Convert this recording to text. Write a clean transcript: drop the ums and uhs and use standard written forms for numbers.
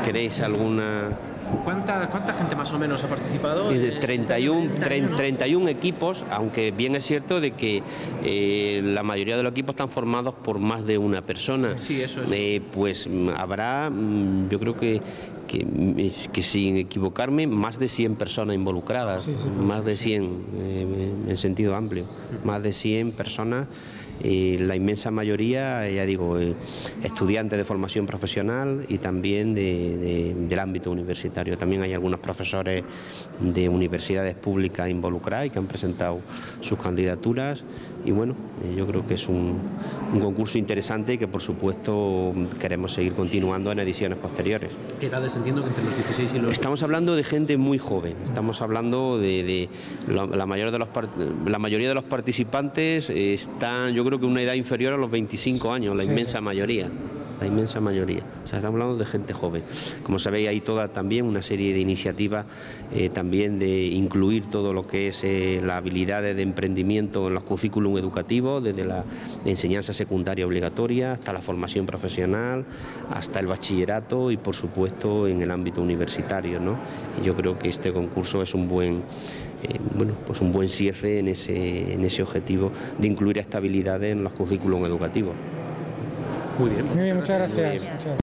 ¿Queréis alguna? ¿Cuánta gente más o menos ha participado? 31 equipos, aunque bien es cierto de que la mayoría de los equipos están formados por más de una persona. Sí, eso es. Pues habrá, yo creo que sin equivocarme, más de 100 personas involucradas, más de 100 en sentido amplio, más de 100 personas. La inmensa mayoría, ya digo, estudiantes de formación profesional y también del ámbito universitario. También hay algunos profesores de universidades públicas involucradas y que han presentado sus candidaturas. Y bueno, yo creo que es un concurso interesante y que por supuesto queremos seguir continuando en ediciones posteriores. Edades, entiendo que entre los 16 y los... Estamos hablando de gente muy joven, estamos hablando de la mayoría de los participantes están, yo creo que una edad inferior a los 25 años, la inmensa mayoría. La inmensa mayoría, o sea, estamos hablando de gente joven. Como sabéis, hay toda también una serie de iniciativas también de incluir todo lo que es las habilidades de emprendimiento en los currículum educativos, desde la enseñanza secundaria obligatoria hasta la formación profesional, hasta el bachillerato y por supuesto en el ámbito universitario, ¿no? Y yo creo que este concurso es un buen un buen cierre en ese objetivo de incluir esta habilidad en los currículum educativos. Muy bien, muchas gracias.